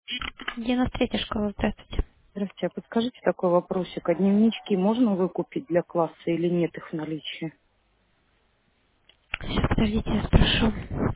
93-я школа, здравствуйте. Здравствуйте, а подскажите такой вопросик. А дневнички можно выкупить для класса или нет их в наличии? Сейчас, подождите, я спрошу.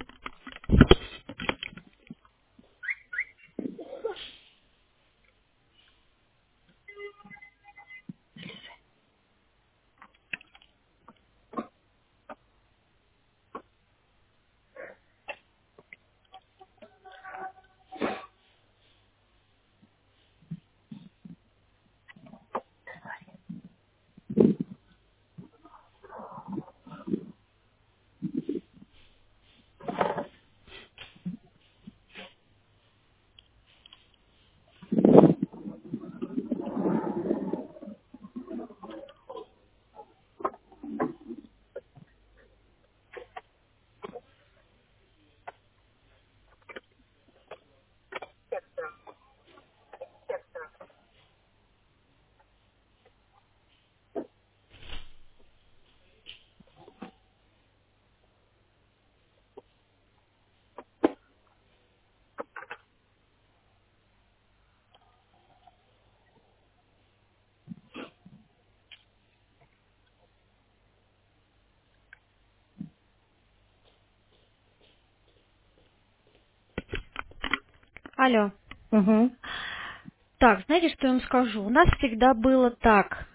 Алло. Угу. Так, знаете, что я вам скажу? У нас всегда было так.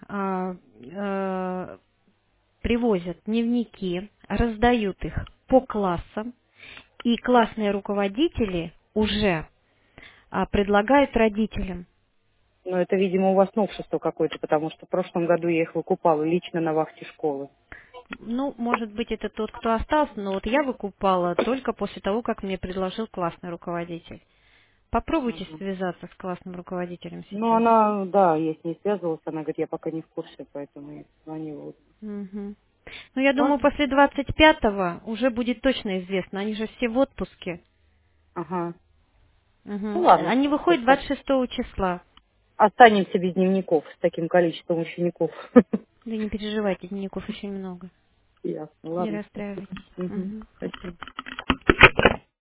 Привозят дневники, раздают их по классам, и классные руководители уже предлагают родителям. Но это, видимо, у вас новшество какое-то, потому что в прошлом году я их выкупала лично на вахте школы. Ну, может быть, это тот, кто остался, но вот я выкупала только после того, как мне предложил классный руководитель. Попробуйте Ага. связаться с классным руководителем Ну, сейчас. она, да, я с ней связывалась, она говорит, я пока не в курсе, поэтому я звонила. Мгм. Ну, я думаю, Ладно. после 25-го уже будет точно известно. Они же все в отпуске. Ага. Ну, Мгм. ладно, Они хорошо. выходят 26 числа. Останемся без дневников с таким количеством учеников. Да не переживайте, дневников очень много. Ясно, Не ладно, спасибо. расстраивайтесь. Угу. Мгм. Спасибо.